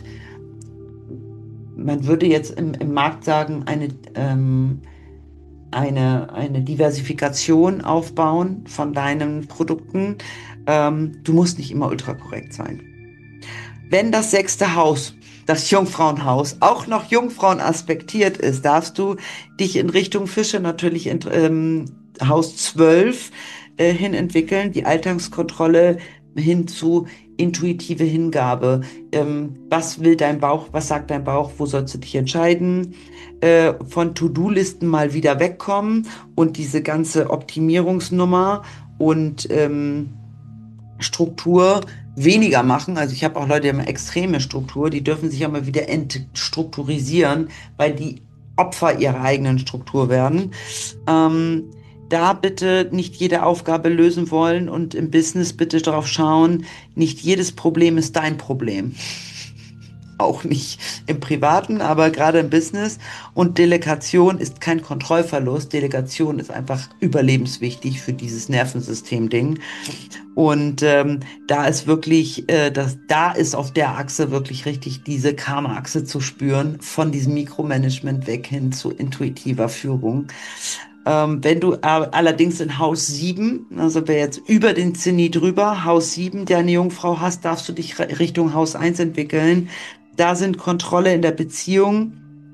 man würde jetzt im, im Markt sagen, eine, ähm, eine, eine Diversifikation aufbauen von deinen Produkten. Ähm, du musst nicht immer ultrakorrekt sein. Wenn das sechste Haus, das Jungfrauenhaus, auch noch Jungfrauen aspektiert ist, darfst du dich in Richtung Fische natürlich in ähm, Haus zwölf äh, hin entwickeln, die Alltagskontrolle hin zu intuitive Hingabe. Ähm, was will dein Bauch, was sagt dein Bauch, wo sollst du dich entscheiden? Äh, von To-Do-Listen mal wieder wegkommen und diese ganze Optimierungsnummer und ähm, Struktur weniger machen. Also ich habe auch Leute, die haben eine extreme Struktur, die dürfen sich ja mal wieder entstrukturisieren, weil die Opfer ihrer eigenen Struktur werden. Ähm, Da bitte nicht jede Aufgabe lösen wollen und im Business bitte darauf schauen, nicht jedes Problem ist dein Problem. Auch nicht im Privaten, aber gerade im Business. Und Delegation ist kein Kontrollverlust. Delegation ist einfach überlebenswichtig für dieses Nervensystem-Ding. Und ähm, da ist wirklich, äh, das, da ist auf der Achse wirklich richtig diese Karma-Achse zu spüren, von diesem Mikromanagement weg hin zu intuitiver Führung. Ähm, wenn du äh, allerdings in Haus sieben, also wer jetzt über den Zenit drüber, Haus sieben, deine Jungfrau hast, darfst du dich Richtung Haus eins entwickeln. Da sind Kontrolle in der Beziehung,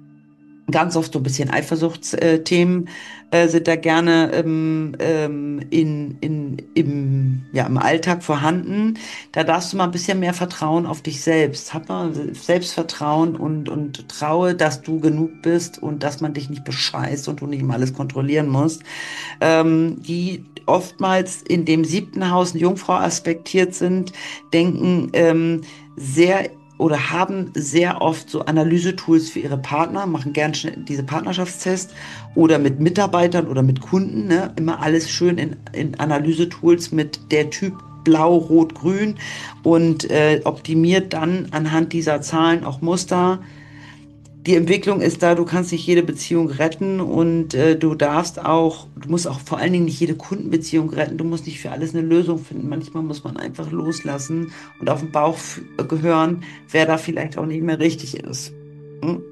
ganz oft so ein bisschen Eifersuchtsthemen äh, sind da gerne ähm, ähm, in, in, im, ja, im Alltag vorhanden. Da darfst du mal ein bisschen mehr Vertrauen auf dich selbst. Hab mal Selbstvertrauen und, und traue, dass du genug bist und dass man dich nicht bescheißt und du nicht mal alles kontrollieren musst. Ähm, die oftmals in dem siebten Haus eine Jungfrau aspektiert sind, denken ähm, sehr oder haben sehr oft so Analysetools für ihre Partner, machen gern schnell diese Partnerschaftstests oder mit Mitarbeitern oder mit Kunden, ne? Immer alles schön in, in Analysetools mit der Typ Blau, Rot, Grün und äh, optimiert dann anhand dieser Zahlen auch Muster. Die Entwicklung ist da, du kannst nicht jede Beziehung retten und äh, du darfst auch, du musst auch vor allen Dingen nicht jede Kundenbeziehung retten, du musst nicht für alles eine Lösung finden. Manchmal muss man einfach loslassen und auf den Bauch f- gehören, wer da vielleicht auch nicht mehr richtig ist. Hm?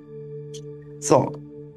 So,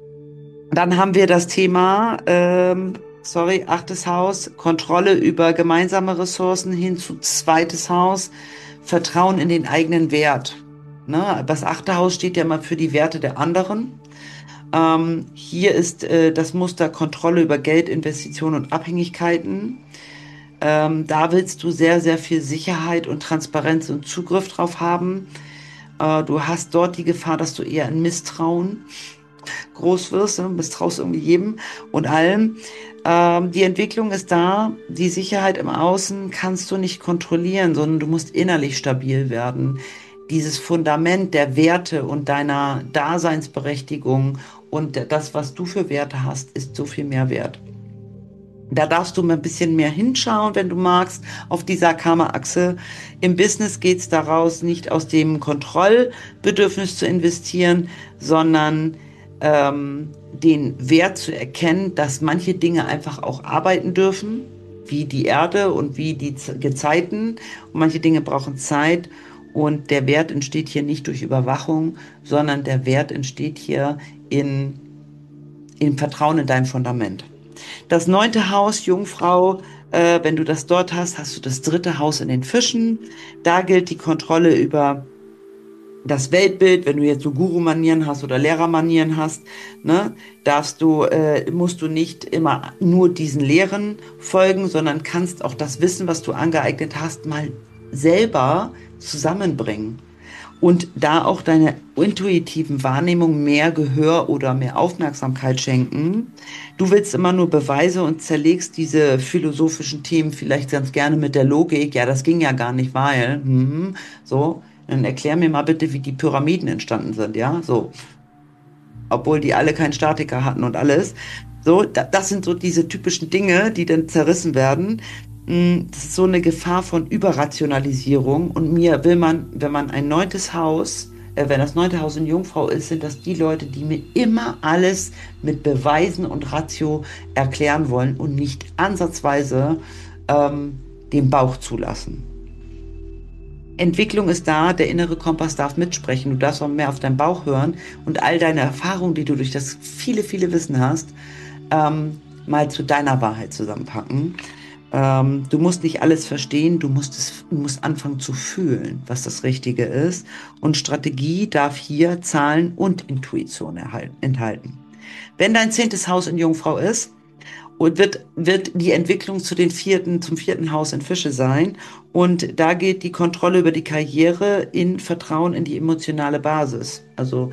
dann haben wir das Thema, ähm, sorry, achtes Haus, Kontrolle über gemeinsame Ressourcen hin zu zweites Haus, Vertrauen in den eigenen Wert. Ne? Das achte Haus steht ja mal für die Werte der anderen. Ähm, hier ist äh, das Muster Kontrolle über Geld, Investitionen und Abhängigkeiten. Ähm, da willst du sehr, sehr viel Sicherheit und Transparenz und Zugriff drauf haben. Äh, du hast dort die Gefahr, dass du eher in Misstrauen groß wirst, ne? Misstraust irgendwie jedem und allem. Ähm, die Entwicklung ist da, die Sicherheit im Außen kannst du nicht kontrollieren, sondern du musst innerlich stabil werden. Dieses Fundament der Werte und deiner Daseinsberechtigung und das, was du für Werte hast, ist so viel mehr wert. Da darfst du mal ein bisschen mehr hinschauen, wenn du magst, auf dieser Karma-Achse. Im Business geht es daraus, nicht aus dem Kontrollbedürfnis zu investieren, sondern ähm, den Wert zu erkennen, dass manche Dinge einfach auch arbeiten dürfen, wie die Erde und wie die Z- Gezeiten. Und manche Dinge brauchen Zeit. Und der Wert entsteht hier nicht durch Überwachung, sondern der Wert entsteht hier in, in Vertrauen in dein Fundament. Das neunte Haus, Jungfrau, äh, wenn du das dort hast, hast du das dritte Haus in den Fischen. Da gilt die Kontrolle über das Weltbild. Wenn du jetzt so Guru-Manieren hast oder Lehrer-Manieren hast, ne, darfst du, äh, musst du nicht immer nur diesen Lehren folgen, sondern kannst auch das Wissen, was du angeeignet hast, mal selber zusammenbringen und da auch deiner intuitiven Wahrnehmung mehr Gehör oder mehr Aufmerksamkeit schenken. Du willst immer nur Beweise und zerlegst diese philosophischen Themen vielleicht ganz gerne mit der Logik. Ja, das ging ja gar nicht, weil, hm, so, dann erklär mir mal bitte, wie die Pyramiden entstanden sind, ja, so, obwohl die alle keinen Statiker hatten und alles. So, da, das sind so diese typischen Dinge, die dann zerrissen werden. Mm, Das ist so eine Gefahr von Überrationalisierung. Und mir will man, wenn man ein neuntes Haus, äh, wenn das neunte Haus in Jungfrau ist, sind das die Leute, die mir immer alles mit Beweisen und Ratio erklären wollen und nicht ansatzweise ähm, den Bauch zulassen. Entwicklung ist da, der innere Kompass darf mitsprechen, du darfst auch mehr auf deinen Bauch hören und all deine Erfahrungen, die du durch das viele, viele Wissen hast, ähm, mal zu deiner Wahrheit zusammenpacken. Ähm, du musst nicht alles verstehen, du musst es, du musst anfangen zu fühlen, was das Richtige ist. Und Strategie darf hier Zahlen und Intuition erhalten, enthalten. Wenn dein zehntes Haus in Jungfrau ist, und wird, wird die Entwicklung zu den vierten, zum vierten Haus in Fische sein. Und da geht die Kontrolle über die Karriere in Vertrauen in die emotionale Basis. Also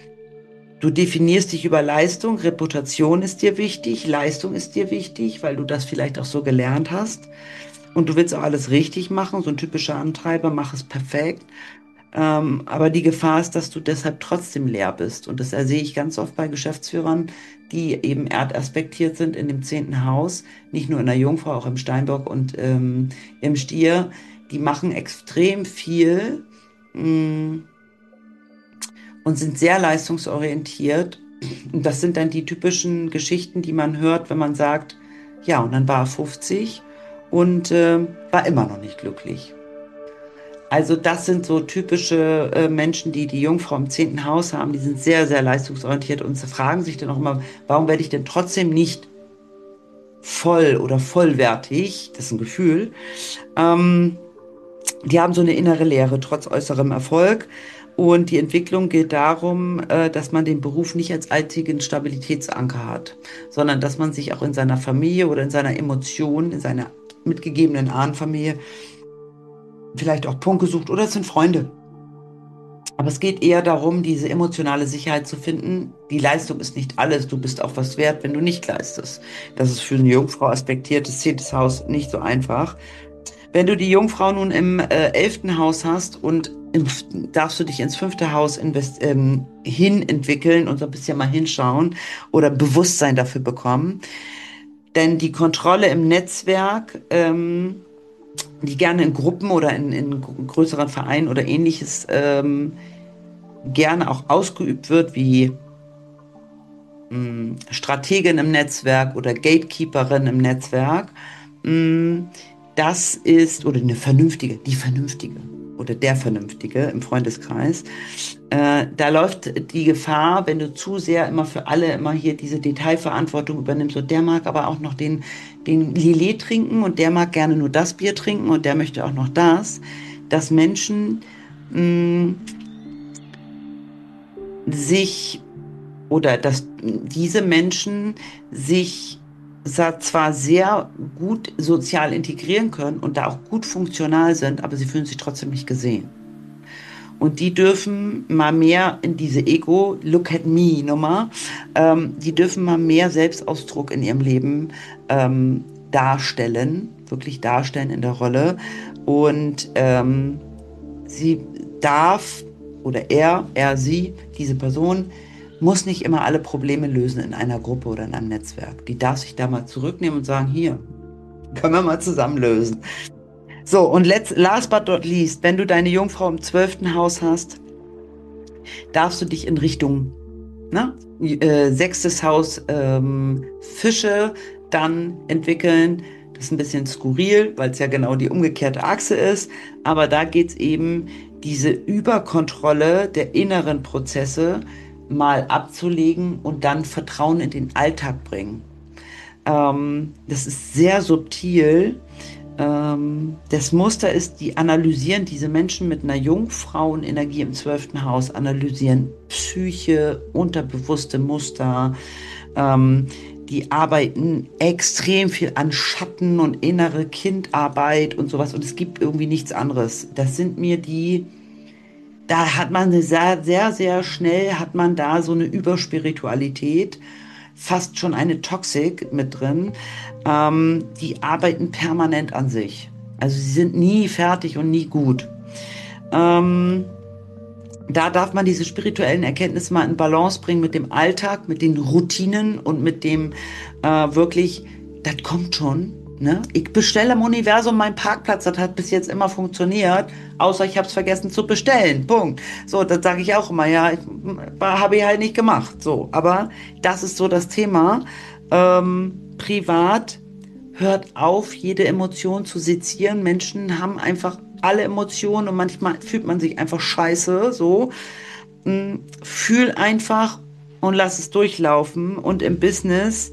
du definierst dich über Leistung, Reputation ist dir wichtig, Leistung ist dir wichtig, weil du das vielleicht auch so gelernt hast. Und du willst auch alles richtig machen, so ein typischer Antreiber, mach es perfekt. Ähm, aber die Gefahr ist, dass du deshalb trotzdem leer bist. Und das sehe ich ganz oft bei Geschäftsführern, die eben erdaspektiert sind in dem zehnten Haus, nicht nur in der Jungfrau, auch im Steinbock und ähm, im Stier. Die machen extrem viel mh, und sind sehr leistungsorientiert. Und das sind dann die typischen Geschichten, die man hört, wenn man sagt, ja, und dann war er fünfzig und äh, war immer noch nicht glücklich. Also das sind so typische äh, Menschen, die die Jungfrau im zehnten Haus haben. Die sind sehr, sehr leistungsorientiert und sie fragen sich dann auch immer, warum werde ich denn trotzdem nicht voll oder vollwertig? Das ist ein Gefühl. Ähm, Die haben so eine innere Leere trotz äußerem Erfolg. Und die Entwicklung geht darum, äh, dass man den Beruf nicht als einzigen Stabilitätsanker hat, sondern dass man sich auch in seiner Familie oder in seiner Emotion, in seiner mitgegebenen Ahnenfamilie vielleicht auch Punkte sucht oder es sind Freunde. Aber es geht eher darum, diese emotionale Sicherheit zu finden. Die Leistung ist nicht alles. Du bist auch was wert, wenn du nicht leistest. Das ist für eine Jungfrau aspektiertes zehntes Haus nicht so einfach. Wenn du die Jungfrau nun im äh, elften Haus hast und im, darfst du dich ins fünfte Haus invest, ähm, hin entwickeln und so ein bisschen mal hinschauen oder Bewusstsein dafür bekommen. Denn die Kontrolle im Netzwerk, ähm, die gerne in Gruppen oder in, in größeren Vereinen oder ähnliches ähm, gerne auch ausgeübt wird, wie mh, Strategin im Netzwerk oder Gatekeeperin im Netzwerk, mh, das ist, oder eine Vernünftige, die Vernünftige oder der Vernünftige im Freundeskreis, äh, da läuft die Gefahr, wenn du zu sehr immer für alle immer hier diese Detailverantwortung übernimmst und der mag aber auch noch den, den Lillet trinken und der mag gerne nur das Bier trinken und der möchte auch noch das, dass Menschen mh, sich oder dass diese Menschen sich zwar sehr gut sozial integrieren können und da auch gut funktional sind, aber sie fühlen sich trotzdem nicht gesehen. Und die dürfen mal mehr in diese Ego-Look-at-me-Nummer, ähm, die dürfen mal mehr Selbstausdruck in ihrem Leben ähm, darstellen, wirklich darstellen in der Rolle. Und ähm, sie darf, oder er, er, sie, diese Person, muss nicht immer alle Probleme lösen in einer Gruppe oder in einem Netzwerk. Die darf sich da mal zurücknehmen und sagen, hier, können wir mal zusammen lösen. So, und let's, last but not least, wenn du deine Jungfrau im zwölften Haus hast, darfst du dich in Richtung ne, äh, sechstes Haus ähm, Fische dann entwickeln. Das ist ein bisschen skurril, weil es ja genau die umgekehrte Achse ist. Aber da geht es eben, diese Überkontrolle der inneren Prozesse mal abzulegen und dann Vertrauen in den Alltag bringen. Ähm, das ist sehr subtil. Ähm, das Muster ist, die analysieren diese Menschen mit einer Jungfrauenenergie im zwölften Haus, analysieren Psyche, unterbewusste Muster. Ähm, die arbeiten extrem viel an Schatten und innere Kindarbeit und sowas. Und es gibt irgendwie nichts anderes. Das sind mir die, da hat man eine sehr, sehr, sehr schnell hat man da so eine Überspiritualität, fast schon eine Toxik mit drin. Ähm, die arbeiten permanent an sich. Also sie sind nie fertig und nie gut. Ähm, Da darf man diese spirituellen Erkenntnisse mal in Balance bringen mit dem Alltag, mit den Routinen und mit dem äh, wirklich, das kommt schon. Ne? Ich bestelle im Universum meinen Parkplatz, das hat bis jetzt immer funktioniert, außer ich habe es vergessen zu bestellen. Punkt. So, das sage ich auch immer, ja, ich, habe ich halt nicht gemacht. So, aber das ist so das Thema. Ähm, privat hört auf, jede Emotion zu sezieren. Menschen haben einfach alle Emotionen und manchmal fühlt man sich einfach scheiße, so. Mm, Fühl einfach und lass es durchlaufen. Und im Business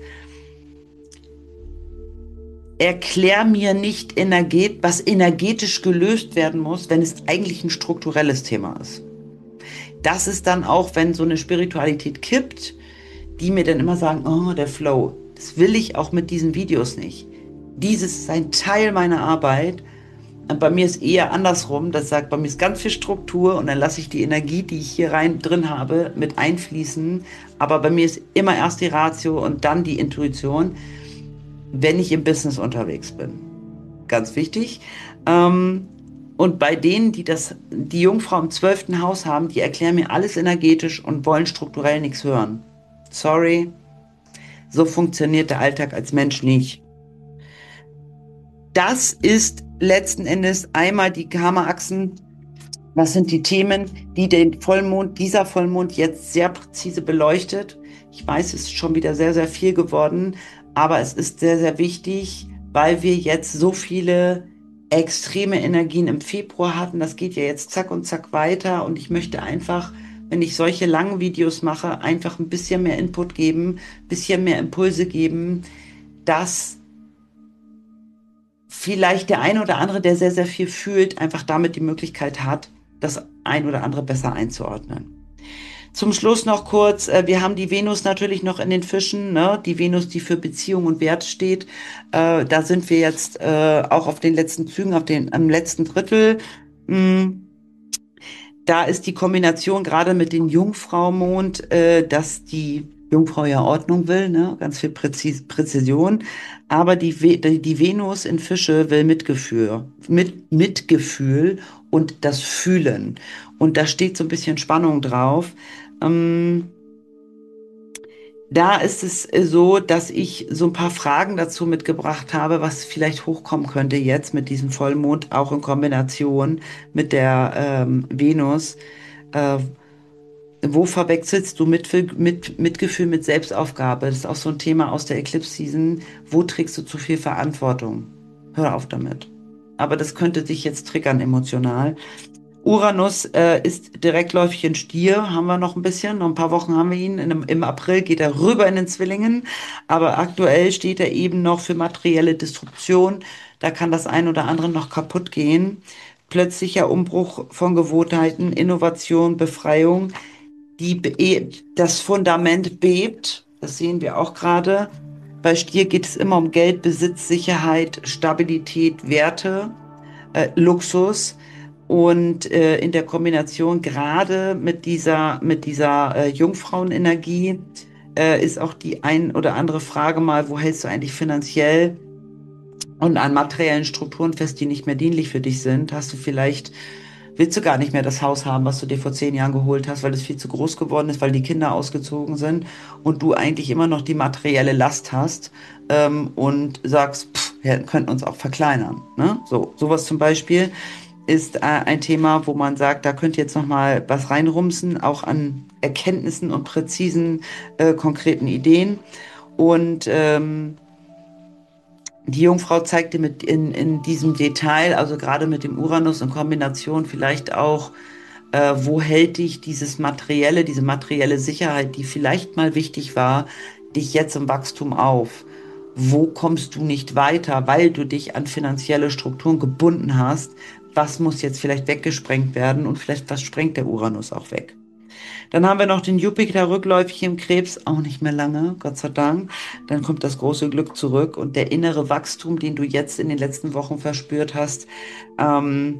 erklär mir nicht energet, was energetisch gelöst werden muss, wenn es eigentlich ein strukturelles Thema ist. Das ist dann auch, wenn so eine Spiritualität kippt, die mir dann immer sagen, oh, der Flow. Das will ich auch mit diesen Videos nicht. Dieses ist ein Teil meiner Arbeit. Und bei mir ist eher andersrum. Das sagt, bei mir ist ganz viel Struktur und dann lasse ich die Energie, die ich hier rein drin habe, mit einfließen. Aber bei mir ist immer erst die Ratio und dann die Intuition, wenn ich im Business unterwegs bin. Ganz wichtig. Ähm, Und bei denen, die das, die Jungfrau im zwölften Haus haben, die erklären mir alles energetisch und wollen strukturell nichts hören. Sorry, so funktioniert der Alltag als Mensch nicht. Das ist letzten Endes einmal die Karma-Achsen. Was sind die Themen, die den Vollmond, dieser Vollmond jetzt sehr präzise beleuchtet? Ich weiß, es ist schon wieder sehr, sehr viel geworden, aber es ist sehr, sehr wichtig, weil wir jetzt so viele extreme Energien im Februar hatten. Das geht ja jetzt zack und zack weiter und ich möchte einfach, wenn ich solche langen Videos mache, einfach ein bisschen mehr Input geben, ein bisschen mehr Impulse geben, dass vielleicht der eine oder andere, der sehr, sehr viel fühlt, einfach damit die Möglichkeit hat, das ein oder andere besser einzuordnen. Zum Schluss noch kurz, äh, wir haben die Venus natürlich noch in den Fischen, ne? Die Venus, die für Beziehung und Wert steht. Äh, da sind wir jetzt äh, auch auf den letzten Zügen, auf den, am letzten Drittel. Mm. Da ist die Kombination gerade mit dem Jungfrau-Mond, äh, dass die Jungfrau ja Ordnung will, ne? Ganz viel Präzis Präzision. Aber die, Ve die Venus in Fische will Mitgefühl, mit Mitgefühl und das Fühlen. Und da steht so ein bisschen Spannung drauf. Ähm, Da ist es äh, so, dass ich so ein paar Fragen dazu mitgebracht habe, was vielleicht hochkommen könnte jetzt mit diesem Vollmond, auch in Kombination mit der ähm, Venus. Äh, Wo verwechselst du mit, mit, Mitgefühl mit Selbstaufgabe? Das ist auch so ein Thema aus der Eclipse Season. Wo trägst du zu viel Verantwortung? Hör auf damit. Aber das könnte dich jetzt triggern emotional. Uranus äh, ist direktläufig in Stier, haben wir noch ein bisschen, noch ein paar Wochen haben wir ihn. In, einem- Im April geht er rüber in den Zwillingen, aber aktuell steht er eben noch für materielle Disruption. Da kann das ein oder andere noch kaputt gehen. Plötzlicher Umbruch von Gewohnheiten, Innovation, Befreiung. Die, be- das Fundament bebt, das sehen wir auch gerade. Bei Stier geht es immer um Geld, Besitz, Sicherheit, Stabilität, Werte, äh, Luxus. Und äh, in der Kombination gerade mit dieser, mit dieser äh, Jungfrauenenergie äh, ist auch die ein oder andere Frage mal, wo hältst du eigentlich finanziell und an materiellen Strukturen fest, die nicht mehr dienlich für dich sind? Hast du vielleicht, willst du gar nicht mehr das Haus haben, was du dir vor zehn Jahren geholt hast, weil es viel zu groß geworden ist, weil die Kinder ausgezogen sind und du eigentlich immer noch die materielle Last hast ähm, und sagst, pff, wir könnten uns auch verkleinern. Ne? So, sowas zum Beispiel ist äh, ein Thema, wo man sagt, da könnt ihr jetzt noch mal was reinrumsen, auch an Erkenntnissen und präzisen, äh, konkreten Ideen. Und ähm, die Jungfrau zeigte mit in, in diesem Detail, also gerade mit dem Uranus in Kombination vielleicht auch, äh, wo hält dich dieses materielle, diese materielle Sicherheit, die vielleicht mal wichtig war, dich jetzt im Wachstum auf? Wo kommst du nicht weiter, weil du dich an finanzielle Strukturen gebunden hast? Was muss jetzt vielleicht weggesprengt werden und vielleicht was sprengt der Uranus auch weg? Dann haben wir noch den Jupiter rückläufig im Krebs, auch nicht mehr lange, Gott sei Dank. Dann kommt das große Glück zurück und der innere Wachstum, den du jetzt in den letzten Wochen verspürt hast, ähm,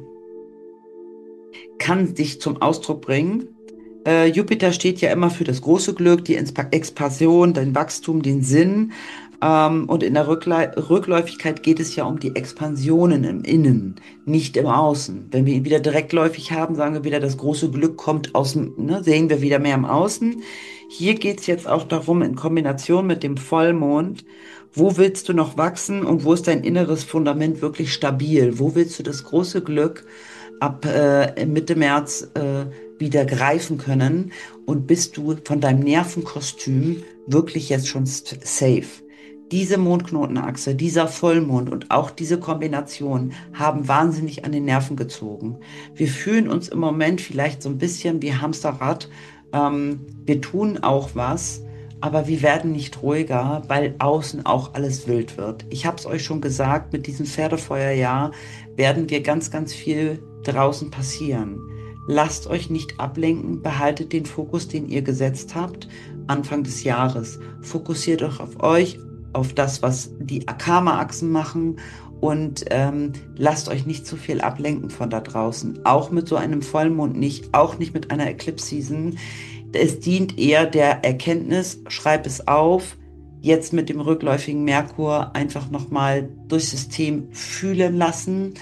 kann dich zum Ausdruck bringen. Äh, Jupiter steht ja immer für das große Glück, die Inspa- Expansion, den Wachstum, den Sinn. Ähm, und in der Rücklei- Rückläufigkeit geht es ja um die Expansionen im Innen, nicht im Außen. Wenn wir ihn wieder direktläufig haben, sagen wir wieder, das große Glück kommt aus dem, ne, sehen wir wieder mehr im Außen. Hier geht es jetzt auch darum, in Kombination mit dem Vollmond, wo willst du noch wachsen und wo ist dein inneres Fundament wirklich stabil? Wo willst du das große Glück ab äh, Mitte März äh, wieder greifen können und bist du von deinem Nervenkostüm wirklich jetzt schon safe. Diese Mondknotenachse, dieser Vollmond und auch diese Kombination haben wahnsinnig an den Nerven gezogen. Wir fühlen uns im Moment vielleicht so ein bisschen wie Hamsterrad. Ähm, wir tun auch was, aber wir werden nicht ruhiger, weil außen auch alles wild wird. Ich habe es euch schon gesagt, mit diesem Pferdefeuerjahr werden wir ganz, ganz viel draußen passieren. Lasst euch nicht ablenken, behaltet den Fokus, den ihr gesetzt habt, Anfang des Jahres. Fokussiert euch auf euch, auf das, was die Karma-Achsen machen und ähm, lasst euch nicht zu viel ablenken von da draußen. Auch mit so einem Vollmond nicht, auch nicht mit einer Eclipse-Season. Es dient eher der Erkenntnis, schreib es auf, jetzt mit dem rückläufigen Merkur einfach nochmal durchs System fühlen lassen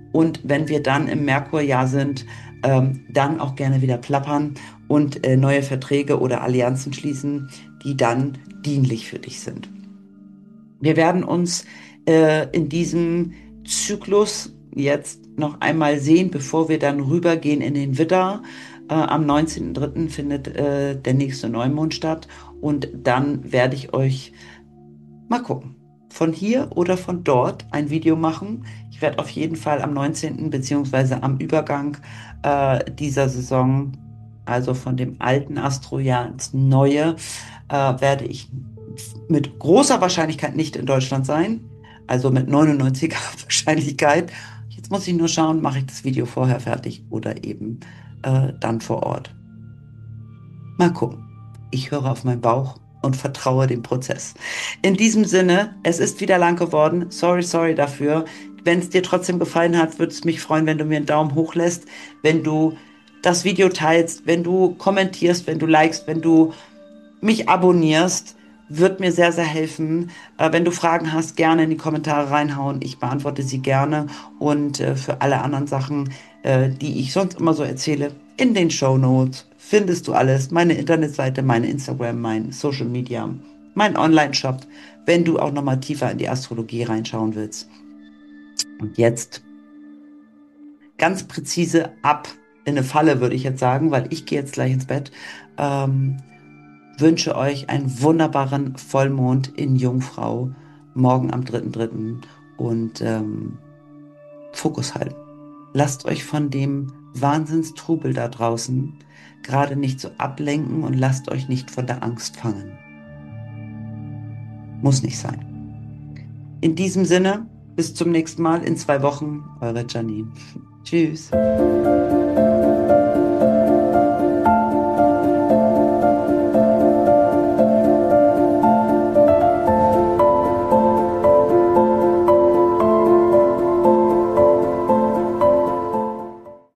Und wenn wir dann im Merkurjahr sind, ähm, dann auch gerne wieder plappern und äh, neue Verträge oder Allianzen schließen, die dann dienlich für dich sind. Wir werden uns äh, in diesem Zyklus jetzt noch einmal sehen, bevor wir dann rübergehen in den Widder. Äh, am neunzehnten dritten findet äh, der nächste Neumond statt und dann werde ich euch mal gucken, von hier oder von dort ein Video machen. Ich werde auf jeden Fall am neunzehnten beziehungsweise am Übergang äh, dieser Saison, also von dem alten Astrojahr ins neue, äh, werde ich mit großer Wahrscheinlichkeit nicht in Deutschland sein. Also mit neunundneunziger Wahrscheinlichkeit. Jetzt muss ich nur schauen, mache ich das Video vorher fertig oder eben äh, dann vor Ort. Mal gucken. Ich höre auf meinen Bauch und vertraue dem Prozess. In diesem Sinne, es ist wieder lang geworden. Sorry, sorry dafür. Wenn es dir trotzdem gefallen hat, würde es mich freuen, wenn du mir einen Daumen hoch lässt, wenn du das Video teilst, wenn du kommentierst, wenn du likest, wenn du mich abonnierst, wird mir sehr, sehr helfen. Äh, wenn du Fragen hast, gerne in die Kommentare reinhauen. Ich beantworte sie gerne. Und äh, für alle anderen Sachen, äh, die ich sonst immer so erzähle, in den Shownotes findest du alles. Meine Internetseite, meine Instagram, mein Social Media, mein Online-Shop, wenn du auch nochmal tiefer in die Astrologie reinschauen willst. Und jetzt ganz präzise ab in eine Falle, würde ich jetzt sagen, weil ich gehe jetzt gleich ins Bett. Ähm, wünsche euch einen wunderbaren Vollmond in Jungfrau morgen am dritten dritten und ähm, Fokus halten. Lasst euch von dem Wahnsinnstrubel da draußen gerade nicht so ablenken und lasst euch nicht von der Angst fangen. Muss nicht sein. In diesem Sinne, bis zum nächsten Mal in zwei Wochen, eure Janine. Tschüss.